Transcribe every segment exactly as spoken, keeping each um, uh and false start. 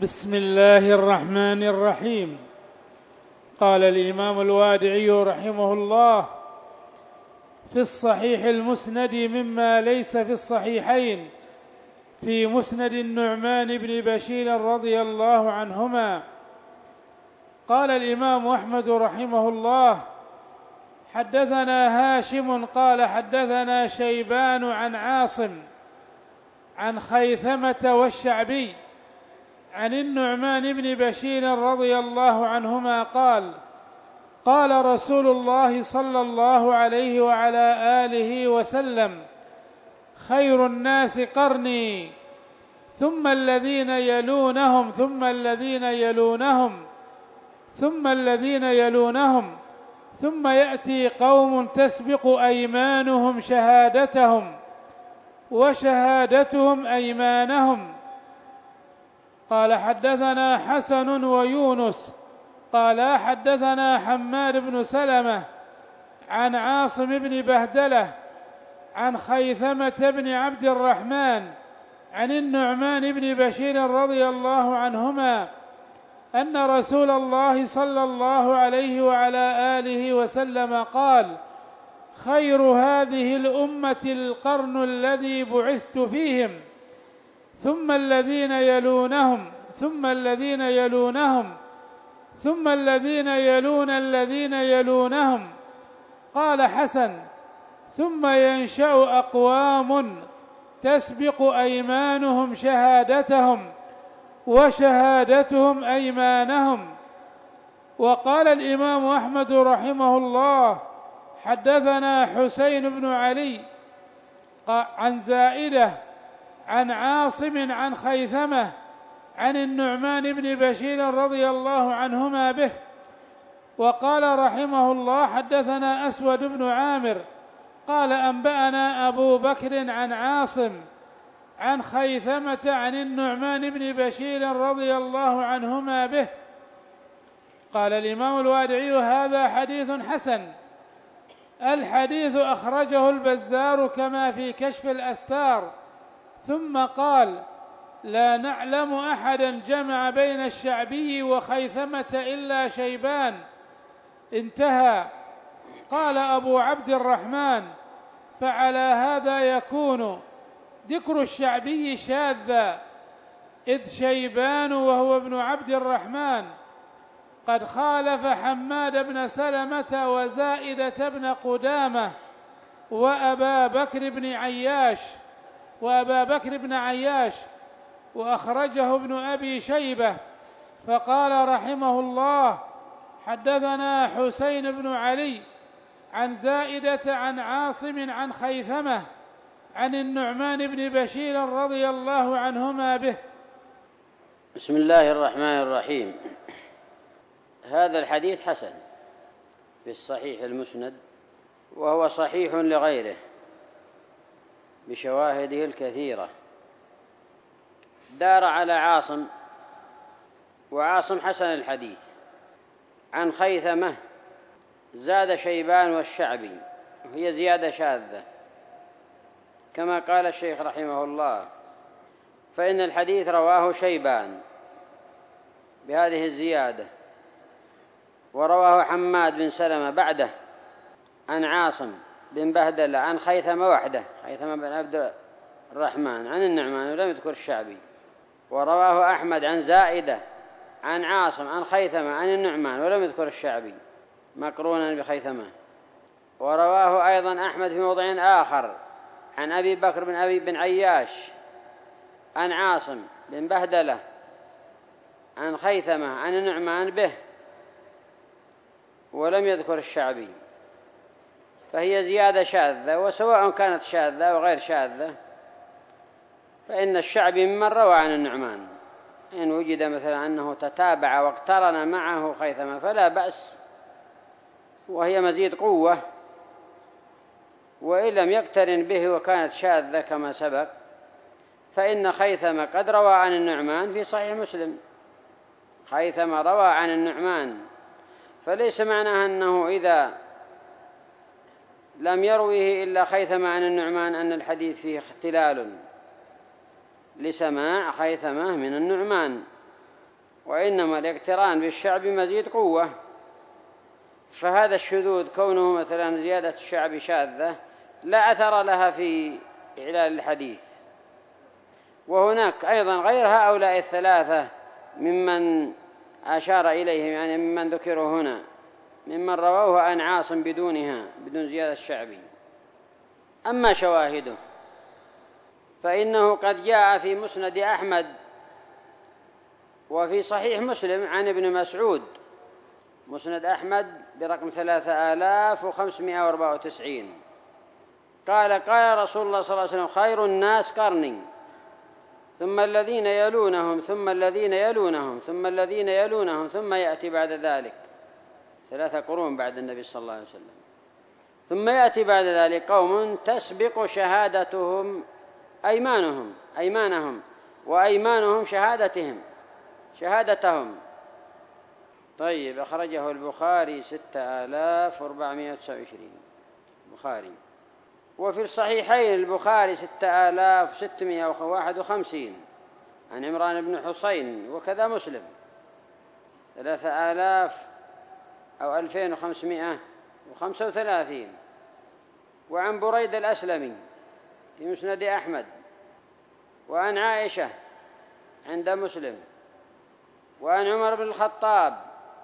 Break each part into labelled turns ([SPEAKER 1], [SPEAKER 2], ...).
[SPEAKER 1] بسم الله الرحمن الرحيم. قال الإمام الوادعي رحمه الله في الصحيح المسند مما ليس في الصحيحين في مسند النعمان بن بشير رضي الله عنهما. قال الإمام أحمد رحمه الله حدثنا هاشم قال حدثنا شيبان عن عاصم عن خيثمة والشعبي عن النعمان بن بشير رضي الله عنهما قال قال رسول الله صلى الله عليه وعلى آله وسلم خير الناس قرني ثم الذين يلونهم ثم الذين يلونهم ثم الذين يلونهم ثم يأتي قوم تسبق أيمانهم شهادتهم وشهادتهم أيمانهم. قال حدثنا حسن ويونس قال حدثنا حماد بن سلمة عن عاصم بن بهدلة عن خيثمة بن عبد الرحمن عن النعمان بن بشير رضي الله عنهما أن رسول الله صلى الله عليه وعلى آله وسلم قال خير هذه الأمة القرن الذي بعثت فيهم ثم الذين يلونهم ثم الذين يلونهم ثم الذين يلون الذين يلونهم. قال حسن ثم ينشأ أقوام تسبق أيمانهم شهادتهم وشهادتهم أيمانهم. وقال الإمام أحمد رحمه الله حدثنا حسين بن علي عن زائدة عن عاصم عن خيثمة عن النعمان بن بشير رضي الله عنهما به. وقال رحمه الله حدثنا أسود بن عامر قال أنبأنا أبو بكر عن عاصم عن خيثمة عن النعمان بن بشير رضي الله عنهما به. قال الإمام الوادعي هذا حديث حسن. الحديث أخرجه البزار كما في كشف الأستار. ثم قال لا نعلم أحدا جمع بين الشعبي وخيثمة إلا شيبان. انتهى. قال أبو عبد الرحمن فعلى هذا يكون ذكر الشعبي شاذا إذ شيبان وهو ابن عبد الرحمن قد خالف حماد بن سلمة وزائدة بن قدامة وأبا بكر بن عياش وأبا بكر بن عياش وأخرجه ابن أبي شيبة. فقال رحمه الله حدثنا حسين بن علي عن زائدة عن عاصم عن خيثمة عن النعمان بن بشير رضي الله عنهما به.
[SPEAKER 2] بسم الله الرحمن الرحيم. هذا الحديث حسن في الصحيح المسند، وهو صحيح لغيره بشواهده الكثيرة. دار على عاصم، وعاصم حسن الحديث. عن خيثمة زاد شيبان والشعبي، وهي زيادة شاذة كما قال الشيخ رحمه الله، فإن الحديث رواه شيبان بهذه الزيادة، ورواه حماد بن سلمة بعده عن عاصم بن بهدلة عن خيثمة وحده، خيثمة بن عبد الرحمن عن النعمان ولم يذكر الشعبي. ورواه أحمد عن زائدة عن عاصم عن خيثمة عن النعمان ولم يذكر الشعبي مقرونا بخيثمة. ورواه أيضا أحمد في موضع آخر عن أبي بكر بن أبي بن عياش عن عاصم بن بهدلة عن خيثمة عن النعمان به ولم يذكر الشعبي، فهي زيادة شاذة. وسواء كانت شاذة أو غير شاذة فإن الشعبي ممن روى عن النعمان، إن وجد مثلا أنه تتابع واقترن معه خيثمة فلا بأس، وهي مزيد قوة. وإن لم يقترن به وكانت شاذة كما سبق فإن خيثمة قد روى عن النعمان في صحيح مسلم. خيثمة روى عن النعمان، فليس معناها أنه إذا لم يرويه إلا خيثمة عن النعمان أن الحديث فيه اختلال لسماع خيثمة من النعمان، وإنما الاقتران بالشعب مزيد قوة. فهذا الشذوذ كونه مثلا زيادة الشعب شاذة لا أثر لها في إعلال الحديث. وهناك أيضا غير هؤلاء الثلاثة ممن أشار إليهم، يعني ممن ذكروا هنا، ممن رووه عن عاصم بدونها، بدون زيادة الشعبي. أما شواهده فإنه قد جاء في مسند أحمد وفي صحيح مسلم عن ابن مسعود، مسند أحمد برقم ثلاثة آلاف وخمسمائة وأربعة وتسعين، قال قال رسول الله صلى الله عليه وسلم: خير الناس قرني، ثم الذين يلونهم، ثم الذين يلونهم، ثم الذين يلونهم، ثم يأتي بعد ذلك ثلاثة قرون بعد النبي صلى الله عليه وسلم، ثم يأتي بعد ذلك قوم تسبق شهادتهم أيمانهم أيمانهم وأيمانهم شهادتهم شهادتهم. طيب، أخرجه البخاري ستة آلاف وأربعمائة وتسعة وعشرين البخاري. وفي الصحيحين البخاري ستة آلاف وستمائة وواحد وخمسين عن عمران بن حسين، وكذا مسلم ثلاثة آلاف أو ألفين وخمسمائة وخمسة وثلاثين، وعن بريد الأسلمي في مسند أحمد، وعن عائشة عند مسلم، وعن عمر بن الخطاب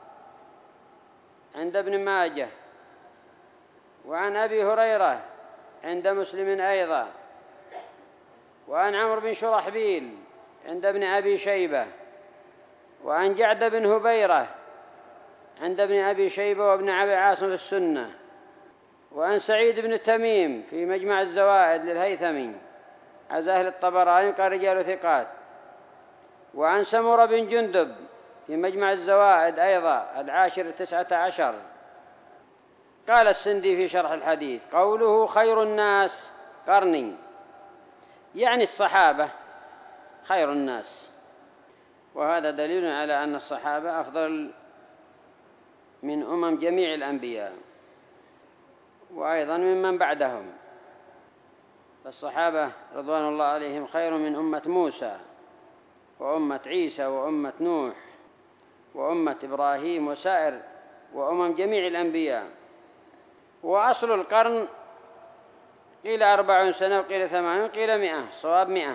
[SPEAKER 2] عند ابن ماجه، وعن أبي هريرة عند مسلم أيضا، وعن عمرو بن شرحبيل عند ابن أبي شيبة، وعن جعد بن هبيرة عند ابن أبي شيبة وابن أبي عاصم في السنة، وعن سعيد بن تميم في مجمع الزوائد للهيثمي عزاه الطبراني قال رجال ثقات، وعن سمرة بن جندب في مجمع الزوائد أيضا العاشر تسعة عشر. قال السندي في شرح الحديث: قوله خير الناس قرني، يعني الصحابة خير الناس، وهذا دليل على أن الصحابة أفضل من أمم جميع الأنبياء وأيضا ممن بعدهم. فالصحابة رضوان الله عليهم خير من أمة موسى وأمة عيسى وأمة نوح وأمة إبراهيم وسائر وأمم جميع الأنبياء. وأصل القرن قيل أربعون سنة وقيل ثمانون قيل مئة، صواب مئة.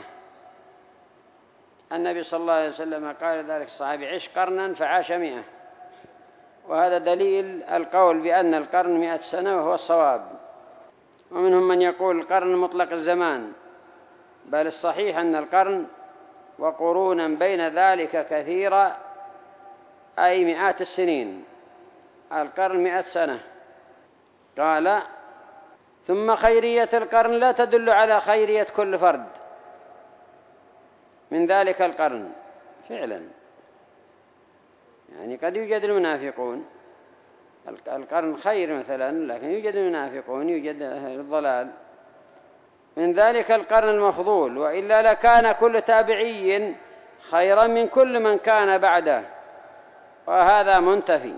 [SPEAKER 2] النبي صلى الله عليه وسلم قال ذلك الصحابي: عش قرنا فعاش مئة، وهذا دليل القول بأن القرن مئة سنة وهو الصواب. ومنهم من يقول القرن مطلق الزمان، بل الصحيح أن القرن وقرونا بين ذلك كثيرة، أي مئات السنين، القرن مئة سنة. قال: ثم خيرية القرن لا تدل على خيرية كل فرد من ذلك القرن. فعلا يعني قد يوجد المنافقون، القرن خير مثلا، لكن يوجد المنافقون، يوجد أهل الضلال من ذلك القرن المفضول، وإلا لكان كل تابعي خيرا من كل من كان بعده، وهذا منتفي.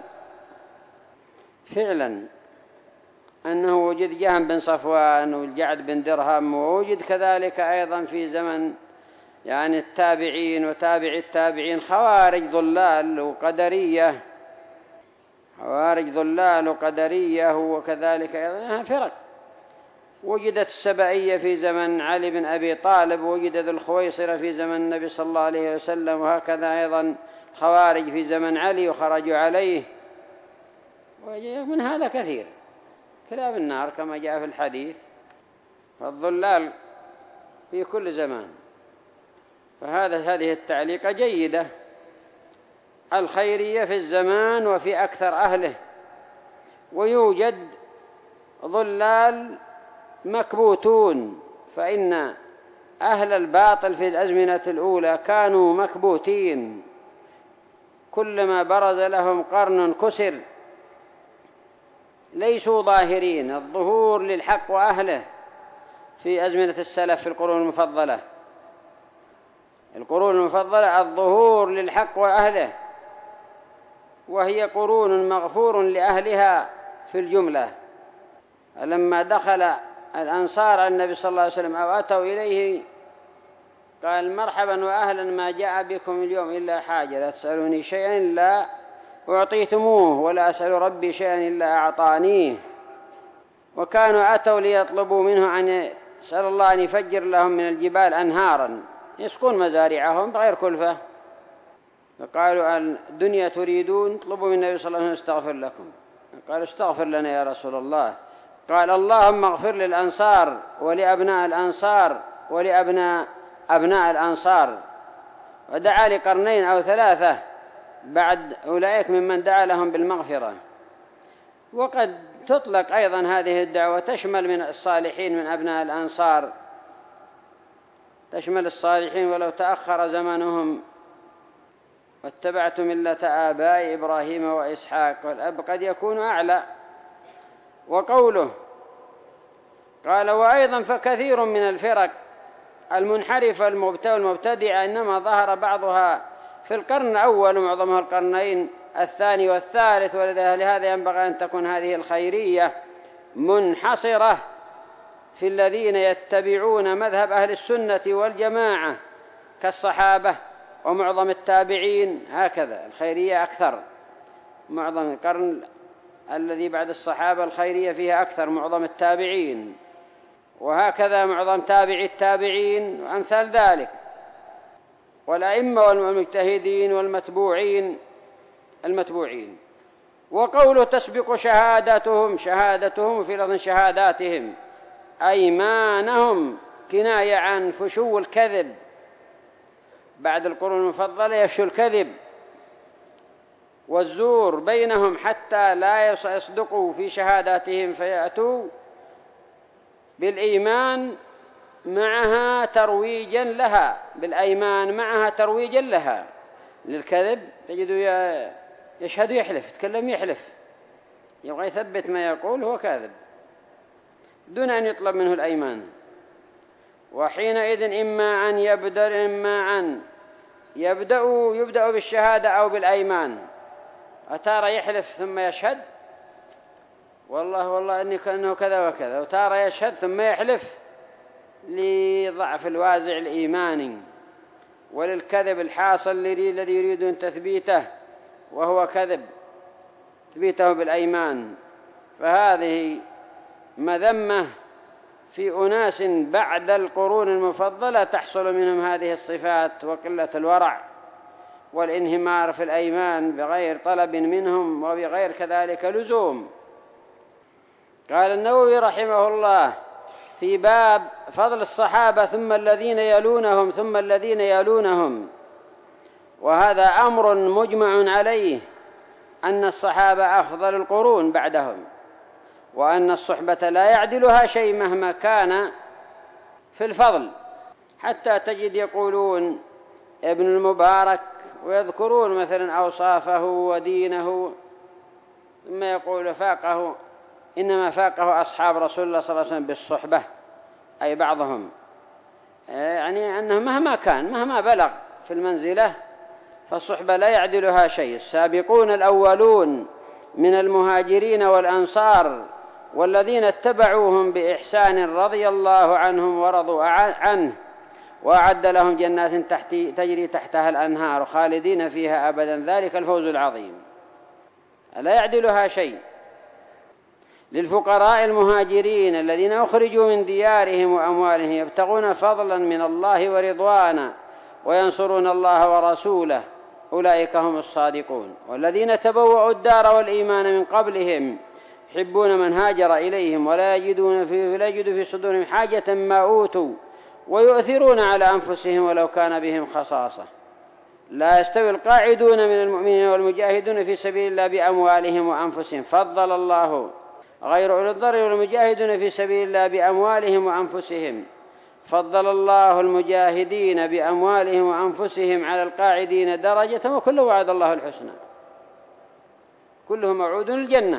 [SPEAKER 2] فعلا أنه وجد جهم بن صفوان والجعد بن درهم، ووجد كذلك أيضا في زمن يعني التابعين وتابع التابعين خوارج ضلال وقدرية، خوارج ضلال وقدرية، وكذلك أيضا فرق. وجدت السبائية في زمن علي بن أبي طالب، ووجدت الخويصرة في زمن النبي صلى الله عليه وسلم، وهكذا أيضا خوارج في زمن علي وخرجوا عليه، ومن هذا كثير كلاب النار كما جاء في الحديث، فالضلال في كل زمان. فهذا هذه التعليقة جيدة، الخيرية في الزمان وفي أكثر أهله. ويوجد ضلال مكبوتون، فإن أهل الباطل في الأزمنة الأولى كانوا مكبوتين، كلما برز لهم قرن كسر، ليسوا ظاهرين. الظهور للحق وأهله في أزمنة السلف في القرون المفضلة، القرون المفضلة الظهور للحق وأهله، وهي قرون مغفور لأهلها في الجملة. لما دخل الأنصار على النبي صلى الله عليه وسلم أو أتوا إليه قال مرحبا وأهلا، ما جاء بكم اليوم إلا حاجة، لا تسألوني شيئا إلا أعطيتموه، ولا أسأل ربي شيئا إلا أعطانيه. وكانوا أتوا ليطلبوا منه أن يسأل الله أن يفجر لهم من الجبال أنهارا يسقون مزارعهم بغير كلفة، فقالوا الدنيا تريدون، اطلبوا من النبي صلى الله عليه وسلم استغفر لكم. قالوا استغفر لنا يا رسول الله. قال اللهم اغفر للأنصار ولأبناء الأنصار ولأبناء أبناء الأنصار. ودعا لقرنين أو ثلاثة بعد أولئك ممن دعا لهم بالمغفرة. وقد تطلق أيضا هذه الدعوة، تشمل من الصالحين من أبناء الأنصار، تشمل الصالحين ولو تأخر زمنهم. واتبعت ملة آباء إبراهيم وإسحاق، والأب قد يكون أعلى. وقوله قال وأيضا فكثير من الفرق المنحرفة المبتدعة إنما ظهر بعضها في القرن الأول ومعظمها القرنين الثاني والثالث، ولهذا ينبغي أن تكون هذه الخيرية منحصرة في الذين يتبعون مذهب أهل السنة والجماعة كالصحابة ومعظم التابعين. هكذا الخيرية أكثر، معظم القرن الذي بعد الصحابة الخيرية فيها أكثر، معظم التابعين، وهكذا معظم تابعي التابعين وأمثال ذلك، والأئمة والمجتهدين والمتبوعين المتبوعين. وقوله تسبق شهادتهم، شهادتهم في لفظ شهاداتهم، أيمانهم، كناية عن فشو الكذب. بعد القرون المفضلة يفشو الكذب والزور بينهم حتى لا يصدقوا في شهاداتهم، فيأتوا بالإيمان معها ترويجا لها، بالأيمان معها ترويجا لها. للكذب تجد يشهد يحلف، يتكلم يحلف، يبغى يثبت ما يقول هو كاذب دون أن يطلب منه الأيمان. وحينئذ إما أن يبدأ إما أن يبدأ يبدأ بالشهادة أو بالأيمان. أتارى يحلف ثم يشهد والله والله إني كأنه كذا وكذا، وتارى يشهد ثم يحلف لضعف الوازع الإيماني وللكذب الحاصل الذي يريدون تثبيته وهو كذب، تثبيته بالأيمان. فهذه مذمة في أناس بعد القرون المفضلة تحصل منهم هذه الصفات، وقلة الورع والانهمار في الأيمان بغير طلب منهم وبغير كذلك لزوم. قال النووي رحمه الله في باب فضل الصحابة ثم الذين يلونهم ثم الذين يلونهم، وهذا أمر مجمع عليه أن الصحابة أفضل القرون بعدهم، وأن الصحبة لا يعدلها شيء مهما كان في الفضل، حتى تجد يقولون ابن المبارك ويذكرون مثلا أوصافه ودينه، ثم يقول فاقه إنما فاقه أصحاب رسول الله صلى الله عليه وسلم بالصحبة، أي بعضهم، يعني أنه مهما كان مهما بلغ في المنزلة فالصحبة لا يعدلها شيء. السابقون الأولون من المهاجرين والأنصار والذين اتبعوهم بإحسان رضي الله عنهم ورضوا عنه، وأعد لهم جنات تحت تجري تحتها الأنهار خالدين فيها أبدا، ذلك الفوز العظيم. لا يعدلها شيء. للفقراء المهاجرين الذين أخرجوا من ديارهم وأموالهم يبتغون فضلا من الله ورضوانا وينصرون الله ورسوله، أولئك هم الصادقون. والذين تبوأوا الدار والإيمان من قبلهم يحبون من هاجر إليهم ولا يجدون في, لا يجد في صدورهم حاجة ما أوتوا ويؤثرون على أنفسهم ولو كان بهم خصاصة. لا يستوي القاعدون من المؤمنين والمجاهدون في سبيل الله بأموالهم وأنفسهم، فضل الله غير أولي الضرر والمجاهدون في سبيل الله بأموالهم وأنفسهم، فضل الله المجاهدين بأموالهم وأنفسهم على القاعدين درجة، وكل وعد الله الحسنى، كلهم موعود الجنة.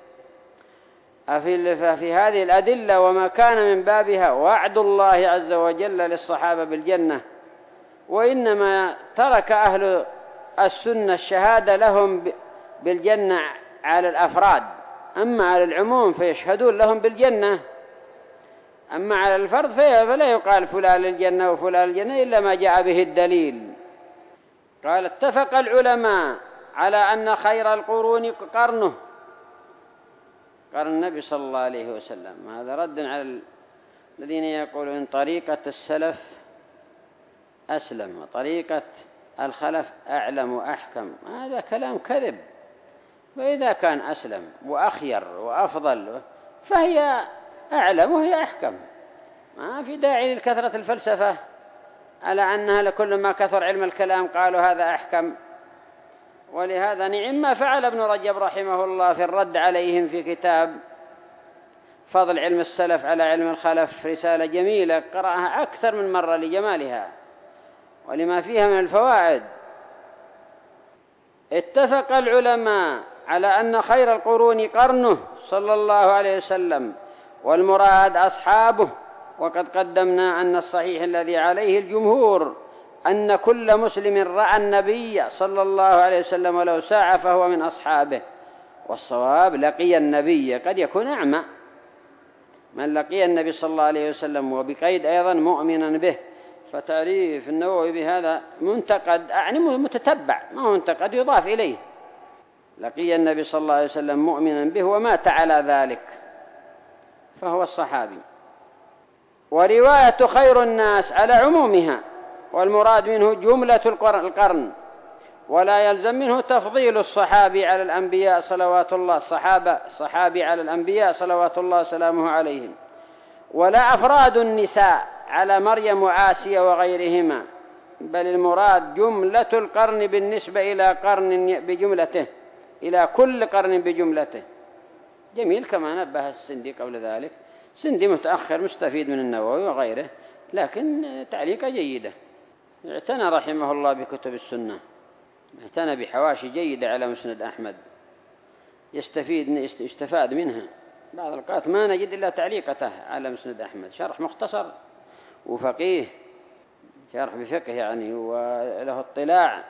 [SPEAKER 2] في هذه الأدلة وما كان من بابها وعد الله عز وجل للصحابة بالجنة، وإنما ترك أهل السنة الشهادة لهم بالجنة على الأفراد، أما على العموم فيشهدون لهم بالجنة. أما على الفرض فلا يقال فلان الجنة وفلان الجنة إلا ما جاء به الدليل. قال اتفق العلماء على أن خير القرون قرنه، قرن النبي صلى الله عليه وسلم. هذا رد على الذين يقولون طريقة السلف أسلم وطريقة الخلف أعلم وأحكم. هذا كلام كذب. فإذا كان أسلم وأخير وأفضل فهي أعلم وهي أحكم. ما في داعي لكثرة الفلسفة على أنها لكل ما كثر علم الكلام قالوا هذا أحكم. ولهذا نعم ما فعل ابن رجب رحمه الله في الرد عليهم في كتاب فضل علم السلف على علم الخلف، رسالة جميلة قرأها أكثر من مرة لجمالها ولما فيها من الفوائد. اتفق العلماء على أن خير القرون قرنه صلى الله عليه وسلم والمراد أصحابه. وقد قدمنا أن الصحيح الذي عليه الجمهور أن كل مسلم رأى النبي صلى الله عليه وسلم ولو ساعة فهو من أصحابه. والصواب لقي النبي، قد يكون أعمى من لقي النبي صلى الله عليه وسلم، وبقيد أيضا مؤمنا به. فتعريف النووي بهذا منتقد يعني متتبع، ما هو منتقد يضاف إليه. لقي النبي صلى الله عليه وسلم مؤمنا به ومات على ذلك فهو الصحابي. ورواية خير الناس على عمومها، والمراد منه جملة القرن، ولا يلزم منه تفضيل الصحابي على الأنبياء صلوات الله الصحابة الصحابي على الأنبياء صلوات الله وسلامه عليهم، ولا أفراد النساء على مريم وآسيا وغيرهما، بل المراد جملة القرن بالنسبة إلى قرن بجملته، إلى كل قرن بجملته. جميل كما نبه السندي قبل ذلك. سندي متأخر مستفيد من النووي وغيره، لكن تعليقة جيدة. اعتنى رحمه الله بكتب السنة، اعتنى بحواشي جيدة على مسند أحمد يستفيد يستفاد منها. بعض الأوقات ما نجد إلا تعليقته على مسند أحمد، شرح مختصر وفقيه، شرح بفقه يعني وله اطلاع.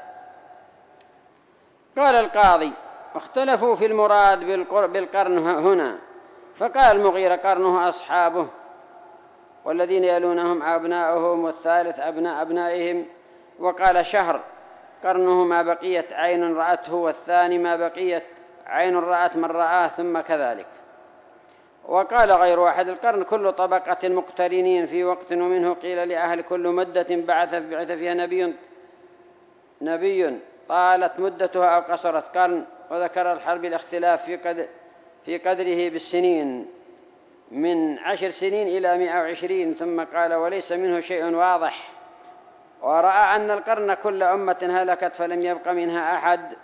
[SPEAKER 2] قال القاضي اختلفوا في المراد بالقرن هنا، فقال المغيرة قرنه أصحابه، والذين يلونهم أبناؤهم، والثالث أبناء أبنائهم. وقال شهر قرنه ما بقيت عين رأته، والثاني ما بقيت عين رأت من رآه ثم كذلك. وقال غير واحد القرن كل طبقة مقترنين في وقت، ومنه قيل لأهل كل مدة بعث بعث فيها نبي نبي طالت مدتها أو قصرت قرن. وذكر الحرب الاختلاف في قدر في قدره بالسنين من عشر سنين إلى مئة وعشرين. ثم قال وليس منه شيء واضح، ورأى أن القرن كل أمة هلكت فلم يبق منها أحد.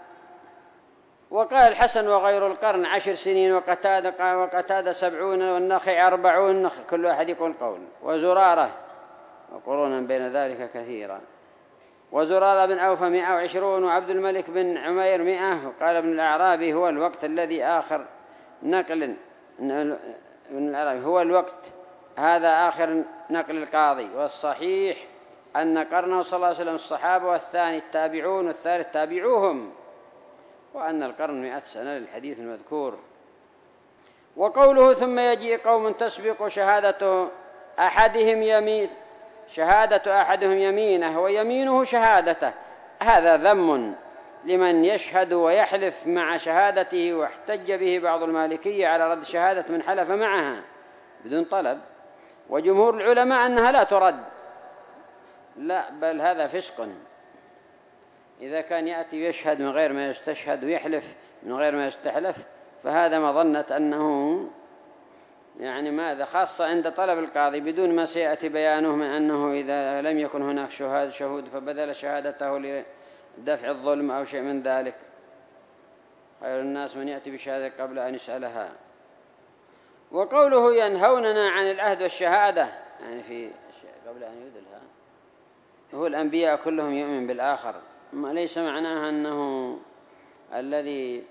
[SPEAKER 2] وقال الحسن وغير القرن عشر سنين، وقتادة وقتادة سبعون، والنخع أربعون، كل واحد يقول قول. وزرارة وقرونا بين ذلك كثيرا. وزرارة بن أوفى مئة وعشرون، وعبد الملك بن عمير مئة. وقال ابن الأعرابي هو الوقت الذي آخر نقل ابن العربي هو الوقت هذا آخر نقل القاضي. والصحيح أن قرنه صلى الله عليه وسلم الصحابة، والثاني التابعون، والثالث تابعوهم، وأن القرن مئة سنة للحديث المذكور. وقوله ثم يجيء قوم تسبق شهادته أحدهم يمين شهادة أحدهم يمينه ويمينه شهادته، هذا ذم لمن يشهد ويحلف مع شهادته. واحتج به بعض المالكية على رد شهادة من حلف معها بدون طلب، وجمهور العلماء أنها لا ترد، لا بل هذا فسق. إذا كان يأتي يشهد من غير ما يستشهد ويحلف من غير ما يستحلف فهذا مظنة أنه يعني ماذا خاصة عند طلب القاضي بدون ما سيأتي بيانه، من أنه إذا لم يكن هناك شهاد شهود فبذل شهادته لدفع الظلم أو شيء من ذلك. خير الناس من يأتي بشهادة قبل أن يسألها. وقوله ينهوننا عن العهد والشهادة يعني في قبل أن يدلها، هو الأنبياء كلهم يؤمن بالآخر، ليس معناها أنه الذي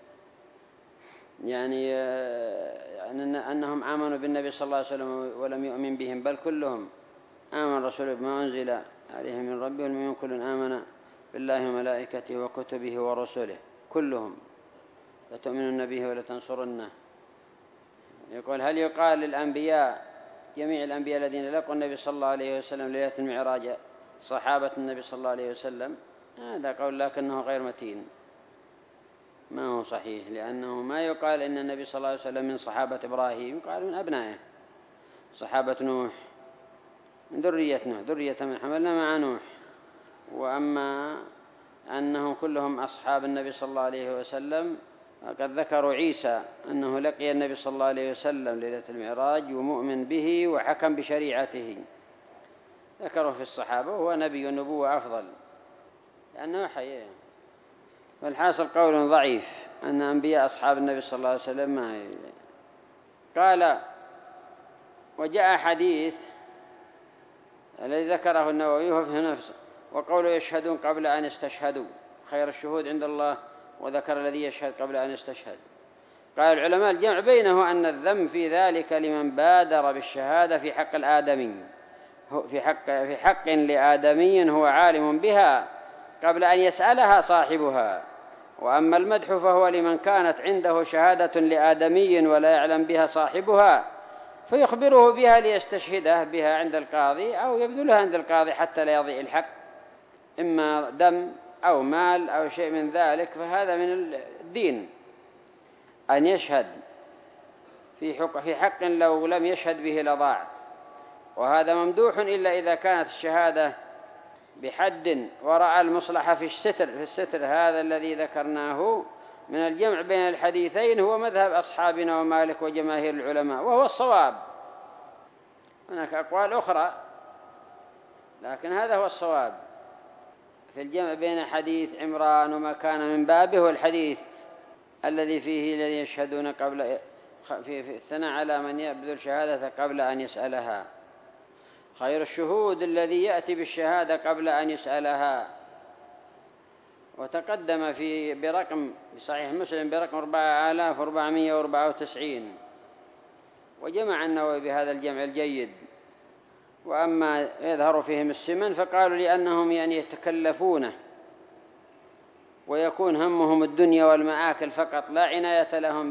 [SPEAKER 2] يعني أنهم آمنوا بالنبي صلى الله عليه وسلم ولم يؤمن بهم، بل كلهم آمن رسوله بما أنزل عليه من ربه، والمؤمنون كل آمن بالله وملائكته وكتبه ورسله كلهم. لتؤمنن به ولتنصرنه. يقول هل يقال للأنبياء جميع الأنبياء الذين لقوا النبي صلى الله عليه وسلم ليلة المعراج صحابة النبي صلى الله عليه وسلم، هذا قول لكنه غير متين، ما هو صحيح، لأنه ما يقال إن النبي صلى الله عليه وسلم من صحابة إبراهيم، قال من أبنائه صحابة نوح، من ذرية نوح، ذرية من حملنا مع نوح. وأما أنهم كلهم أصحاب النبي صلى الله عليه وسلم، قد ذكروا عيسى أنه لقي النبي صلى الله عليه وسلم ليلة المعراج ومؤمن به وحكم بشريعته، ذكروا في الصحابة، وهو نبي النبوة أفضل لأنه حياه. والحاصل قول ضعيف أن أنبياء أصحاب النبي صلى الله عليه وسلم ما ي... قال: وجاء حديث الذي ذكره النووي هو في نفسه، وقوله يشهدون قبل أن يستشهدوا، خير الشهود عند الله، وذكر الذي يشهد قبل أن يستشهد. قال العلماء الجمع بينه أن الذم في ذلك لمن بادر بالشهادة في حق الآدمي، في حق, في حق لآدمي هو عالم بها قبل أن يسألها صاحبها، وأما المدح فهو لمن كانت عنده شهادة لآدمي ولا يعلم بها صاحبها، فيخبره بها ليستشهده بها عند القاضي أو يبذلها عند القاضي حتى لا يضيع الحق، إما دم أو مال أو شيء من ذلك. فهذا من الدين أن يشهد في حق, في حق لو لم يشهد به لضاع، وهذا ممدوح إلا إذا كانت الشهادة بحد ورأى المصلحة في الستر. في الستر هذا الذي ذكرناه من الجمع بين الحديثين هو مذهب أصحابنا ومالك وجماهير العلماء، وهو الصواب. هناك أقوال أخرى لكن هذا هو الصواب في الجمع بين حديث عمران وما كان من بابه والحديث الذي فيه الذي يشهدون قبل في الثناء على من يبذل شهادة قبل أن يسألها. خير الشهود الذي يأتي بالشهادة قبل أن يسألها. وتقدم في برقم صحيح مسلم برقم أربعة آلاف وأربعمائة وأربعة وتسعين، وجمع النووي بهذا الجمع الجيد. وأما يظهر فيهم السمن فقالوا لأنهم يعني يتكلفونه ويكون همهم الدنيا والمآكل فقط، لا عناية لهم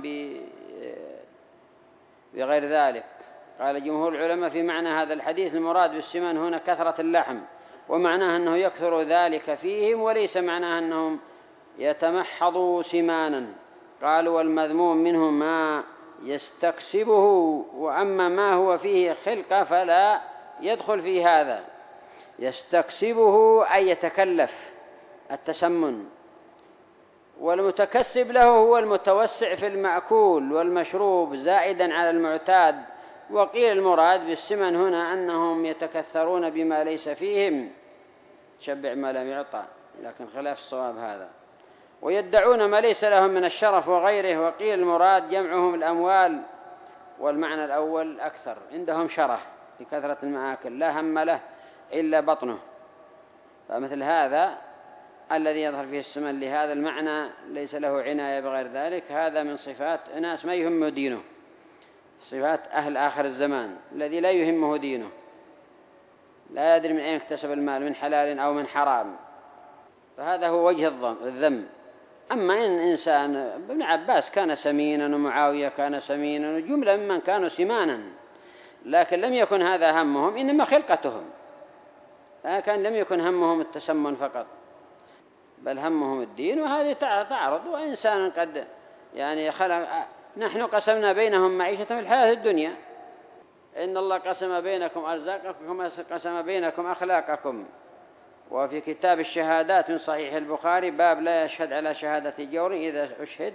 [SPEAKER 2] بغير ذلك. قال جمهور العلماء في معنى هذا الحديث المراد بالسمن هنا كثرة اللحم، ومعناه أنه يكثر ذلك فيهم، وليس معناه أنهم يتمحضوا سمانا. قالوا والمذموم منه ما يستكسبه، وأما ما هو فيه خلقة فلا يدخل في هذا. يستكسبه أي يتكلف التسمن، والمتكسب له هو المتوسع في المأكول والمشروب زائدا على المعتاد. وقيل المراد بالسمن هنا أنهم يتكثرون بما ليس فيهم، شبع ما لم يعطى، لكن خلاف الصواب هذا. ويدعون ما ليس لهم من الشرف وغيره. وقيل المراد جمعهم الأموال، والمعنى الأول أكثر، عندهم شرف لكثرة المآكل لا هم له إلا بطنه. فمثل هذا الذي يظهر فيه السمن لهذا المعنى ليس له عناية بغير ذلك، هذا من صفات ناس ما يهم دينه، صفات أهل آخر الزمان الذي لا يهمه دينه، لا يدري من أين اكتسب المال، من حلال أو من حرام. فهذا هو وجه الذم. أما إن إنسان ابن عباس كان سمينا ومعاوية كان سمينا وجملة ممن كانوا سمانا، لكن لم يكن هذا همهم، إنما خلقتهم، لكن لم يكن همهم التسمن فقط، بل همهم الدين. وهذه تعرض. وإنسان قد يعني خلق، نحن قسمنا بينهم معيشة في الحياة الدنيا، إن الله قسم بينكم أرزاقكم كما قسم بينكم أخلاقكم. وفي كتاب الشهادات من صحيح البخاري باب لا يشهد على شهادة جور إذا أشهد،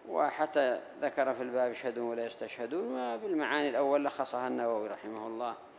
[SPEAKER 2] وحتى ذكر في الباب يشهدون ولا يستشهدون، وبالمعاني الأول لخصها النووي رحمه الله.